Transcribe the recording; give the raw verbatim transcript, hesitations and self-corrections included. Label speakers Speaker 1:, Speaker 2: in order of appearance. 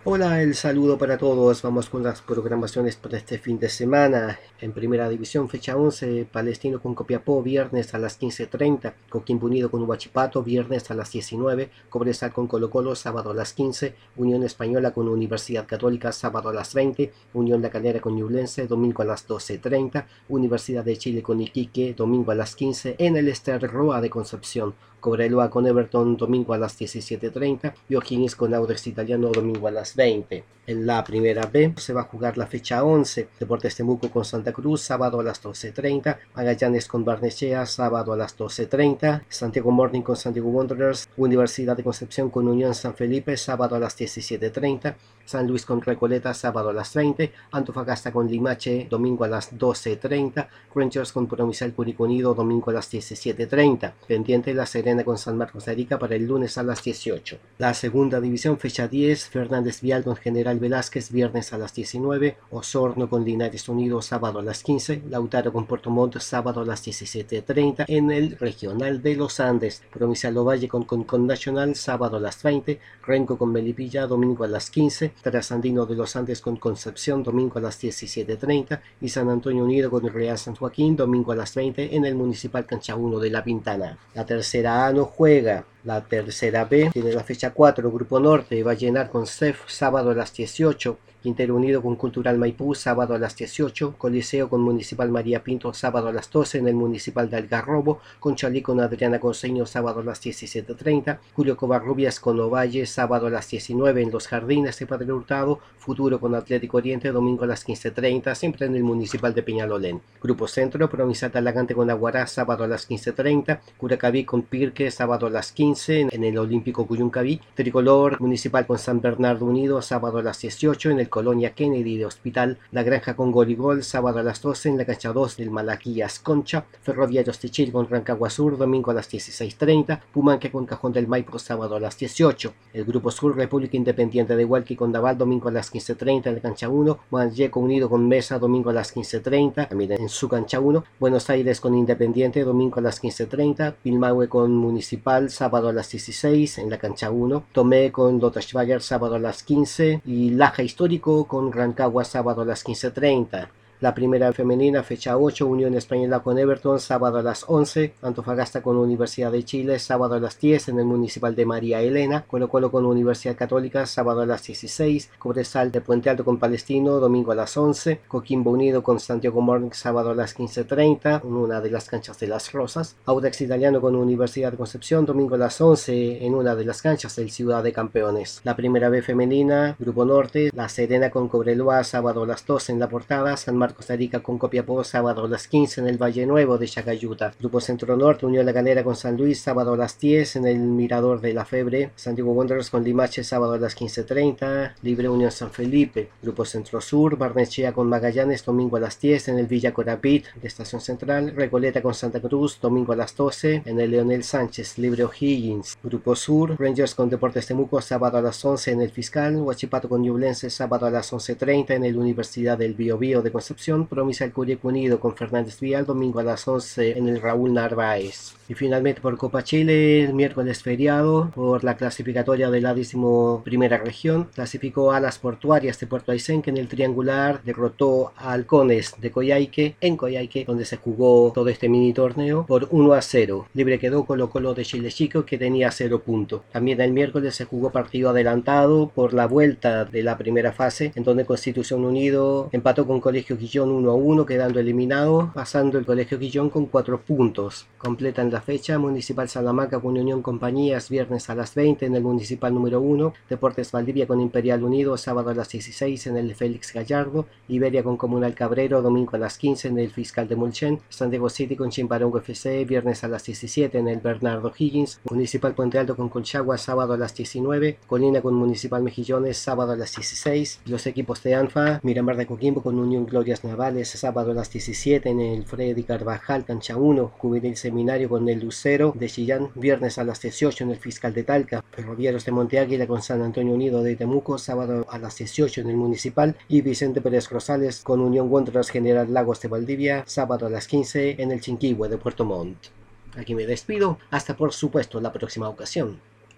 Speaker 1: Hola, el saludo para todos. Vamos con las programaciones para este fin de semana. En Primera División, fecha once, Palestino con Copiapó, viernes a las quince treinta. Coquimbo Unido con Huachipato, viernes a las diecinueve. Cobresal con Colo Colo, sábado a las quince. Unión Española con Universidad Católica, sábado a las veinte. Unión La Calera con Ñublense, domingo a las doce treinta. Universidad de Chile con Iquique, domingo a las quince. En el Ester Roa de Concepción. Cobreloa con Everton, domingo a las diecisiete treinta. Y O'Higgins con Audax Italiano, domingo a las veinte. En la Primera B se va a jugar la fecha once. Deportes Temuco con Santa Cruz, sábado a las doce treinta. Magallanes con Barnechea, sábado a las doce treinta. Santiago Morning con Santiago Wanderers. Universidad de Concepción con Unión San Felipe, sábado a las diecisiete treinta. San Luis con Recoleta, sábado a las veinte. Antofagasta con Limache, domingo a las doce treinta. Rangers con Provincial Curicó Unido, domingo a las diecisiete treinta. Pendiente La Serena con San Marcos de Arica para el lunes a las dieciocho. La Segunda División, fecha diez. Fernández Vial con General Velázquez, viernes a las diecinueve. Osorno con Linares Unido, sábado a las quince. Lautaro con Puerto Montt, sábado a las diecisiete treinta. En el Regional de los Andes, Provincial Ovalle con Concon Nacional, sábado a las veinte. Renco con Melipilla, domingo a las quince. Trasandino de los Andes con Concepción, domingo a las diecisiete treinta. Y San Antonio Unido con Real San Joaquín, domingo a las veinte en el Municipal Cancha uno de La Pintana. La Tercera A no juega. La Tercera B tiene la fecha cuatro. Grupo Norte va a llenar con C E F, sábado a las dieciocho. Quintero Unido con Cultural Maipú, sábado a las dieciocho. Coliseo con Municipal María Pinto, sábado a las doce en el Municipal de Algarrobo. Conchalí con Adriana Conceño, sábado a las diecisiete treinta. Julio Covarrubias con Ovalle, sábado a las diecinueve en Los Jardines de Padre Hurtado. Futuro con Atlético Oriente, domingo a las quince treinta, siempre en el Municipal de Peñalolén. Grupo Centro, Provincial Talagante con Aguará, sábado a las quince treinta. Curacaví con Pirque, sábado a las quince en el Olímpico Cuyuncaví. Tricolor Municipal con San Bernardo Unido, sábado a las dieciocho en el Colonia Kennedy de Hospital. La Granja con Goligol, sábado a las doce en la cancha dos del Malaquías Concha. Ferroviarios Techil con Rancagua Sur, domingo a las dieciséis treinta. Pumanque con Cajón del Maipo, sábado a las dieciocho. El Grupo Sur, República Independiente de Hualqui con Daval, domingo a las quince treinta en la cancha uno. Manyeco Unido con Mesa, domingo a las quince treinta, también en su cancha uno. Buenos Aires con Independiente, domingo a las quince treinta. Pilmahue con Municipal, sábado a las dieciséis en la cancha uno. Tomé con Lothar sábado a las quince. Y Laja Histórico con Rancagua, sábado a las quince treinta. La Primera Femenina, fecha ocho, Unión Española con Everton, sábado a las once. Antofagasta con Universidad de Chile, sábado a las diez en el Municipal de María Elena. Colo Colo con Universidad Católica, sábado a las dieciséis. Cobresal de Puente Alto con Palestino, domingo a las once. Coquimbo Unido con Santiago Morning, sábado a las quince treinta, en una de las canchas de Las Rosas. Audax Italiano con Universidad de Concepción, domingo a las once en una de las canchas del Ciudad de Campeones. La Primera B Femenina, Grupo Norte, La Serena con Cobreloa, sábado a las doce en La Portada. San Marcos Costa Rica con Copiapó, sábado a las quince en el Valle Nuevo de Chacayuta. Grupo Centro Norte, Unión La Calera con San Luis, sábado a las diez en el Mirador de la Febre. Santiago Wanderers con Limache, sábado a las quince treinta. Libre Unión San Felipe. Grupo Centro Sur, Barnechea con Magallanes, domingo a las diez en el Villa Corapit de Estación Central. Recoleta con Santa Cruz, domingo a las doce en el Leonel Sánchez. Libre O'Higgins. Grupo Sur, Rangers con Deportes Temuco, sábado a las once en el Fiscal. Huachipato con Ñublense, sábado a las once treinta en el Universidad del Biobío de Concepción. Provincial Curicó Unido con Fernández Vial, domingo a las once en el Raúl Narváez. Y finalmente por Copa Chile, el miércoles feriado, por la clasificatoria de la décimo primera región, clasificó a las Portuarias de Puerto Aysén, que en el triangular derrotó a Halcones de Coyhaique, en Coyhaique, donde se jugó todo este mini torneo, por uno a cero. Libre quedó Colo Colo de Chile Chico, que tenía cero puntos. También el miércoles se jugó partido adelantado por la vuelta de la primera fase, en donde Constitución Unido empató con Colegio Guillón uno a uno, quedando eliminado, pasando el Colegio Guillón con cuatro puntos. Completan la fecha Municipal Salamanca con Unión Compañías, viernes a las veinte en el Municipal número uno. Deportes Valdivia con Imperial Unido, sábado a las dieciséis en el Félix Gallardo. Iberia con Comunal Cabrero, domingo a las quince en el Fiscal de Mulchen. Santiago City con Chimbarongo F C, viernes a las diecisiete en el Bernardo Higgins. Municipal Puente Alto con Colchagua, sábado a las diecinueve. Colina con Municipal Mejillones, sábado a las dieciséis. Los equipos de ANFA, Miramar de Coquimbo con Unión Glorias Navales, sábado a las diecisiete en el Freddy Carvajal, cancha uno. Juvenil Seminario con el Lucero de Chillán, viernes a las dieciocho en el Fiscal de Talca. Ferroviarios de Monte Águila con San Antonio Unido de Temuco, sábado a las dieciocho en el Municipal. Y Vicente Pérez Rosales con Unión Wanderers General Lagos de Valdivia, sábado a las quince en el Chinquihue de Puerto Montt. Aquí me despido, hasta por supuesto la próxima ocasión.